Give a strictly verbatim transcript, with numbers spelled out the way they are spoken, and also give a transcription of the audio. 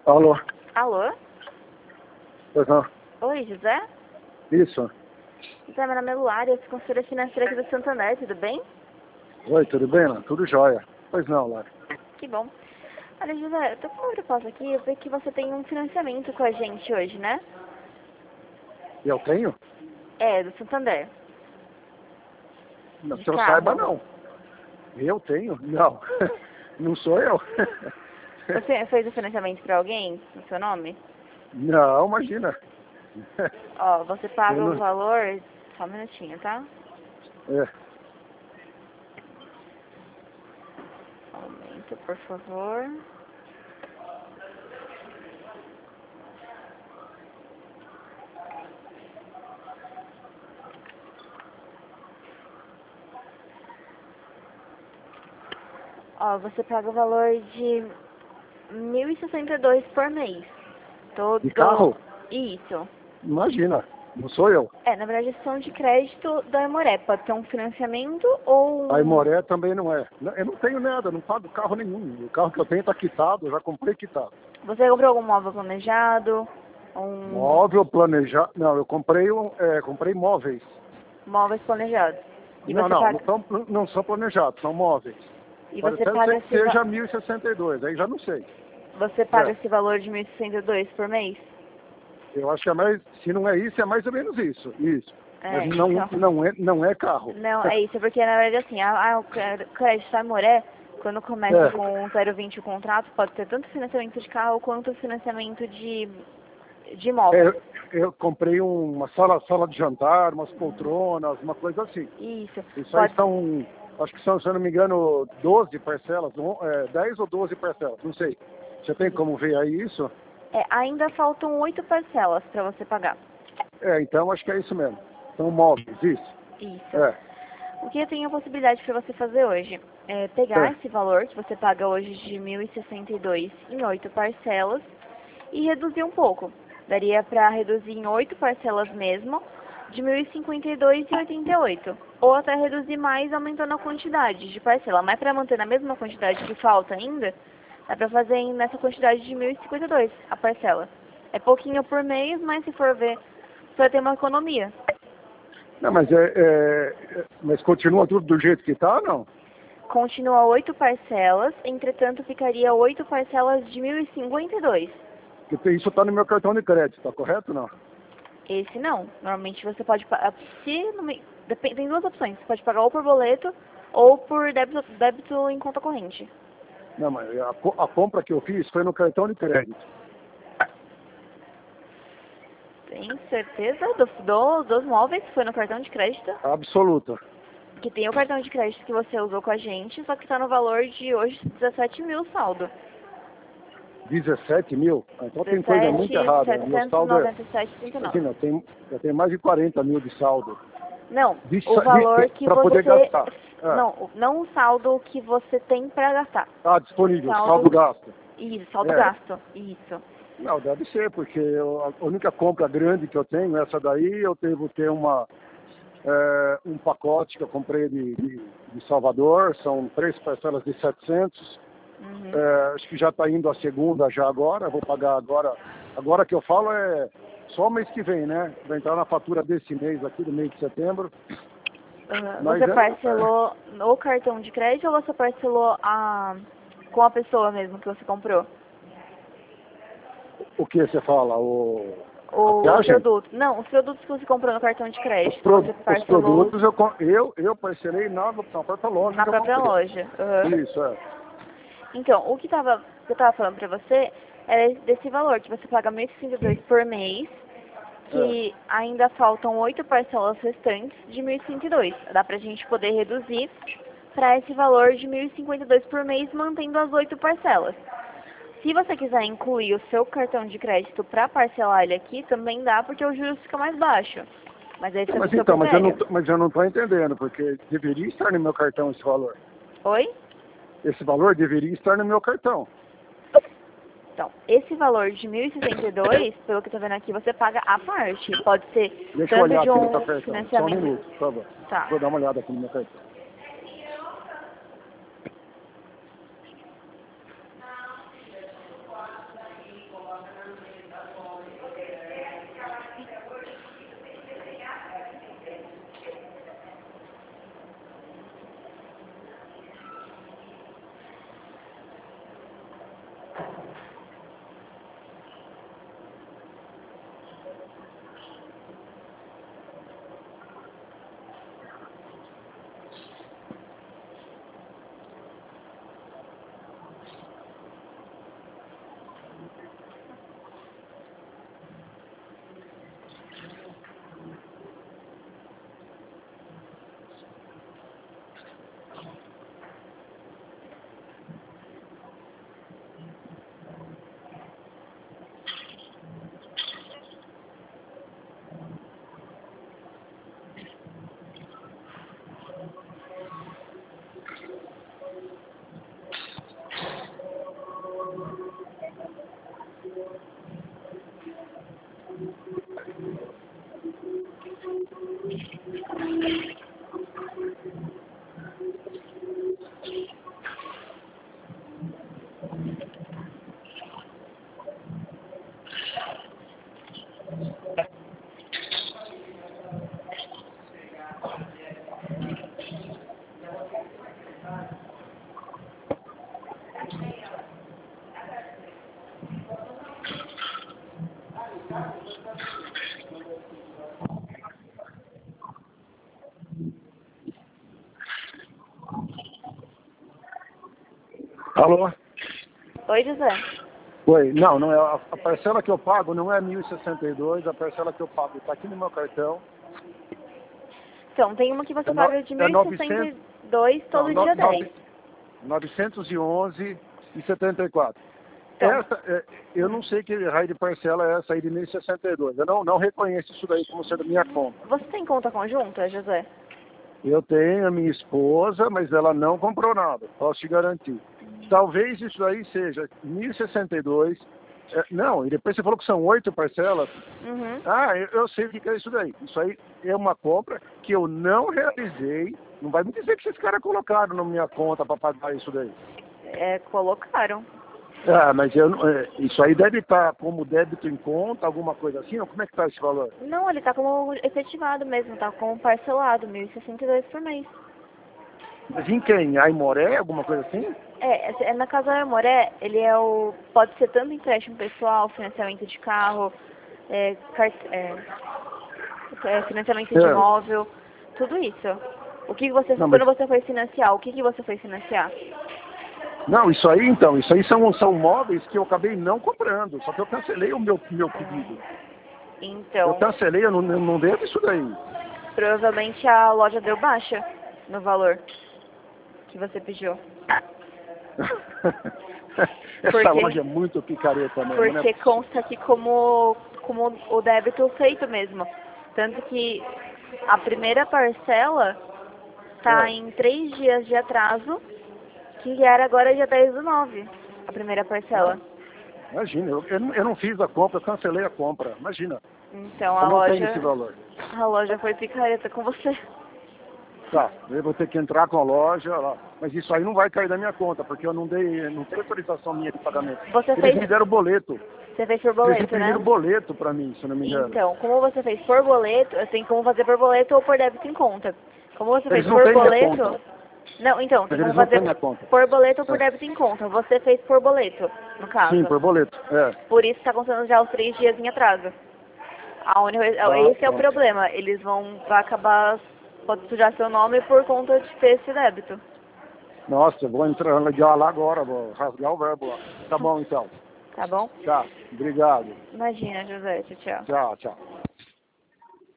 Alô? Alô? Pois não. Oi, José? Isso. José, meu nome é Luara, eu sou consultora financeira aqui do Santander, tudo bem? Oi, tudo bem, Lá? Tudo jóia. Pois não, Lara. Que bom. Olha, José, eu tô com uma proposta aqui, eu vi que você tem um financiamento com a gente hoje, né? Eu tenho? É, do Santander. Não, De que eu carro. saiba, não. Eu tenho? Não. Não sou eu. Você fez o financiamento pra alguém, no seu nome? Não, imagina. Ó, você paga Eu o não... valor... Só um minutinho, tá? É. Um momento, por favor. Ó, você paga o valor de mil e sessenta e dois por mês. Todo... De carro? Isso. Imagina. Não sou eu. É, na verdade, são de crédito da Aimoré. Pode ser um financiamento ou A um... Imoré também não é. Eu não tenho nada, não pago carro nenhum. O carro que eu tenho está quitado, eu já comprei quitado. Você comprou algum móvel planejado? Um... Móvel planejado. Não, eu comprei um, é, comprei móveis. Móveis planejados. E Não, você não, paga... não são, não são planejados, são móveis. E Pode você até paga ser que esse, va... seja mil e sessenta e dois, aí já não sei. você paga É, esse valor de mil e sessenta e dois por mês? eu acho que é mais, se não é isso, é mais ou menos isso, isso. É, Mas não, então... não, é, não é carro. Não, é isso, porque na verdade assim, a, a, o cre- crédito da Aimoré, quando começa É, com zero vírgula vinte o contrato, pode ter tanto financiamento de carro quanto financiamento de, de é, imóvel. eu, eu comprei uma sala, sala de jantar, umas poltronas, uma coisa assim. Isso, Isso aí pode... são, acho que são, se eu não me engano, doze parcelas, on- é, dez ou doze parcelas, não sei. Você tem como ver aí isso? É, ainda faltam oito parcelas para você pagar. É, então acho que é isso mesmo. São móveis, isso. Isso. É, O que eu tenho a possibilidade para você fazer hoje é pegar é. esse valor que você paga hoje de mil e sessenta e dois em oito parcelas e reduzir um pouco. Daria para reduzir em oito parcelas mesmo, de mil e cinquenta e dois e oitenta e oito. Ou até reduzir mais aumentando a quantidade de parcela. Mas para manter na mesma quantidade que falta ainda, dá para fazer em- nessa quantidade de mil e cinquenta e dois a parcela. É pouquinho por mês, mas se for ver, você vai ter uma economia. Não, mas é, é, é- mas continua tudo do jeito que está, não? Continua oito parcelas, entretanto ficaria oito parcelas de mil e cinquenta e dois. Porque isso está no meu cartão de crédito, está correto ou não? Esse não. Normalmente você pode pagar. Se no me- depen- tem duas opções. Você pode pagar ou por boleto ou por débito, débito em conta corrente. Não, mas a, co- a compra que eu fiz foi no cartão de crédito. Tem certeza do, do- dos móveis que foi no cartão de crédito? Absoluta. Que tem o cartão de crédito que você usou com a gente, só que está no valor de hoje dezessete mil saldo. dezessete mil? Ah, então tem coisa muito dezessete, errada. Meu setecentos e saldo é. noventa e sete, trinta e nove. Imagina, eu tenho, eu tenho mais de quarenta mil de saldo. Não, De, o sa- valor de, que para poder você... gastar. Ah, Não, o- não o saldo que você tem para gastar. tá O disponível, saldo saldo... gasto. Isso, saldo É. gasto. Isso. Não, deve ser, porque eu- a única compra grande que eu tenho, essa daí, eu devo ter uma, é, um pacote que eu comprei de, de, de Salvador, são três parcelas de setecentos. Uhum. É, acho que já está indo a segunda já agora, vou pagar agora. Agora que eu falo é só mês que vem, né? Vai entrar na fatura desse mês aqui, do mês de setembro. Uhum. Mas Você é, parcelou no cartão de crédito ou você parcelou a... com a pessoa mesmo que você comprou? o que você fala? O, a O, os viagem? produtos. Não, os produtos que você comprou no cartão de Os, crédito. pro, Você os parcelou produtos eu, com- eu, eu parcelei na, na própria loja na que eu própria comprei. loja. Uhum. Isso, é. Então, o que, tava, que eu tava falando pra você era desse valor, que você paga mil e sessenta e dois por mês, É. que ainda faltam oito parcelas restantes de mil e cento e dois. Dá pra gente poder reduzir para esse valor de mil e cinquenta e dois por mês, mantendo as oito parcelas. Se você quiser incluir o seu cartão de crédito para parcelar ele aqui, também dá, porque o juros fica mais baixo. Mas aí Não, fica do mas seu então, mas eu não, critério. tô- mas eu não estou entendendo, porque deveria estar no meu cartão esse valor. Oi? Esse valor deveria estar no meu cartão. Então, esse valor de mil e sessenta e dois, pelo que eu tô vendo aqui, você paga à parte. Pode ser Deixa eu tanto olhar de aqui no meu um cartão. Só um financiamento... minuto, por favor. Tá. Vou dar uma olhada aqui no meu cartão. Alô? Oi, José. Oi, não, não é, a, a parcela que eu pago não é mil e sessenta e dois, a parcela que eu pago está aqui no meu cartão. Então, tem uma que você É, no, paga de é mil e sessenta e dois todo não, dia no, dez. novecentos e onze e setenta e quatro. Então, Essa, é, eu não sei que raio de parcela é essa aí de mil e sessenta e dois. Eu não, não reconheço isso daí como sendo minha conta. você tem conta conjunta, José? Eu tenho a minha esposa, mas ela não comprou nada, posso te garantir. Talvez isso aí seja mil e sessenta e dois. É, não, e depois você falou que são oito parcelas. Uhum. Ah, eu, eu sei o que é isso daí. Isso aí é uma compra que eu não realizei. Não vai me dizer que esses caras colocaram na minha conta para pagar isso daí. É, colocaram. Ah, mas eu, não- é, isso aí deve estar como débito em conta, alguma coisa assim, ou como é que está esse valor? Não, ele tá como efetivado mesmo, tá como parcelado, mil e sessenta e dois por mês. Mas em quem? Aimoré, alguma coisa assim? É, é é na Casa Amoré, ele é o. Pode ser tanto empréstimo pessoal, financiamento de carro, é, cart, é, é, financiamento de É. imóvel, tudo isso. O que que você, Não, mas, quando você foi financiar, o que que você foi financiar? não, isso aí então, isso aí são, são móveis que eu acabei não comprando, só que eu cancelei o meu, meu pedido. Eu Então, cancelei, eu não, eu não devo isso daí. provavelmente a loja deu baixa no valor que você pediu. Essa Porque, loja é muito picareta mesmo, né? porque consta aqui como, como o débito feito mesmo. Tanto que a primeira parcela tá É. em três dias de atraso, que era agora dia dez do nove, a primeira Não, parcela. imagina, eu, eu, não eu não fiz a compra, eu cancelei a compra. Imagina, Então a eu não tenho esse loja, valor. a loja foi picareta com você. Tá, eu vou ter que entrar com a loja lá. Mas isso aí não vai cair da minha conta, porque eu não dei, não tem autorização minha de pagamento. Você Eles fez, me deram boleto. você fez por Eles boleto, imprimiram né? boleto pra mim, se eu não me engano. Então, como você fez por boleto, eu tenho como fazer por boleto ou por débito em conta. Como você Eles fez não por têm minha boleto, conta. não, então, tem Mas como eles não fazer têm minha conta. por boleto ou por É. débito em conta. Você fez por boleto, no Sim, caso. por boleto. É. Por isso está contando já os três dias em atraso. A única, Ah, esse é o tá. problema. Eles vão vai acabar, pode sujar seu nome por conta de ter esse débito. Nossa, eu vou entrar ligar lá agora, vou rasgar o verbo lá. Tá bom então. Tá bom? Tá, obrigado. Imagina, José. Tchau, tchau. Tchau, tchau.